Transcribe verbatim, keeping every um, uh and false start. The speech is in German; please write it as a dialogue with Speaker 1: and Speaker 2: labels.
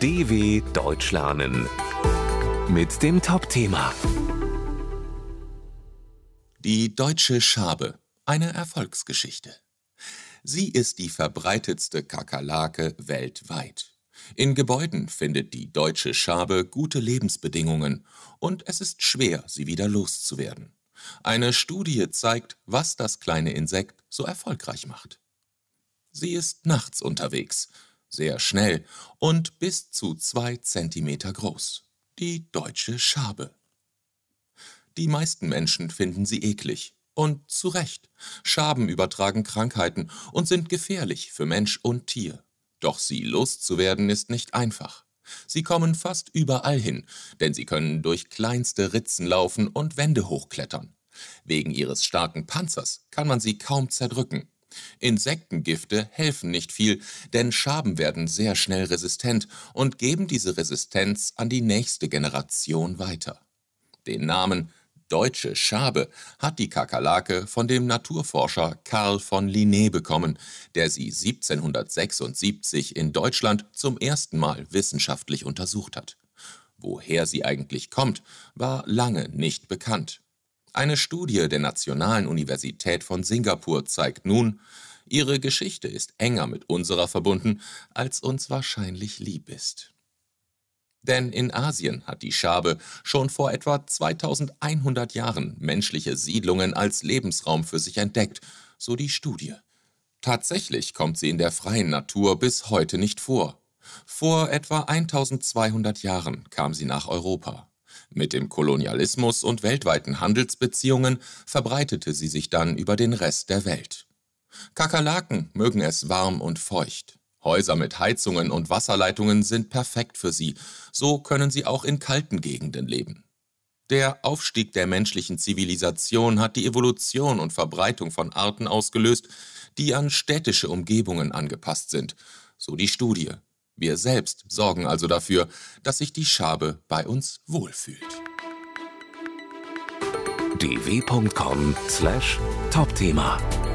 Speaker 1: D W Deutsch lernen mit dem Top-Thema
Speaker 2: Die deutsche Schabe, eine Erfolgsgeschichte. Sie ist die verbreitetste Kakerlake weltweit. In Gebäuden findet die deutsche Schabe gute Lebensbedingungen und es ist schwer, sie wieder loszuwerden. Eine Studie zeigt, was das kleine Insekt so erfolgreich macht. Sie ist nachts unterwegs, sehr schnell und bis zu zwei Zentimeter groß. Die deutsche Schabe. Die meisten Menschen finden sie eklig. Und zu Recht. Schaben übertragen Krankheiten und sind gefährlich für Mensch und Tier. Doch sie loszuwerden ist nicht einfach. Sie kommen fast überall hin, denn sie können durch kleinste Ritzen laufen und Wände hochklettern. Wegen ihres starken Panzers kann man sie kaum zerdrücken. Insektengifte helfen nicht viel, denn Schaben werden sehr schnell resistent und geben diese Resistenz an die nächste Generation weiter. Den Namen Deutsche Schabe hat die Kakerlake von dem Naturforscher Carl von Linné bekommen, der sie siebzehnhundertsechsundsiebzig in Deutschland zum ersten Mal wissenschaftlich untersucht hat. Woher sie eigentlich kommt, war lange nicht bekannt. Eine Studie der Nationalen Universität von Singapur zeigt nun, ihre Geschichte ist enger mit unserer verbunden, als uns wahrscheinlich lieb ist. Denn in Asien hat die Schabe schon vor etwa zweitausendeinhundert Jahren menschliche Siedlungen als Lebensraum für sich entdeckt, so die Studie. Tatsächlich kommt sie in der freien Natur bis heute nicht vor. Vor etwa eintausendzweihundert Jahren kam sie nach Europa. Mit dem Kolonialismus und weltweiten Handelsbeziehungen verbreitete sie sich dann über den Rest der Welt. Kakerlaken mögen es warm und feucht. Häuser mit Heizungen und Wasserleitungen sind perfekt für sie, so können sie auch in kalten Gegenden leben. Der Aufstieg der menschlichen Zivilisation hat die Evolution und Verbreitung von Arten ausgelöst, die an städtische Umgebungen angepasst sind, so die Studie. Wir selbst sorgen also dafür, dass sich die Schabe bei uns wohlfühlt.
Speaker 1: d w punkt com slash Top-Thema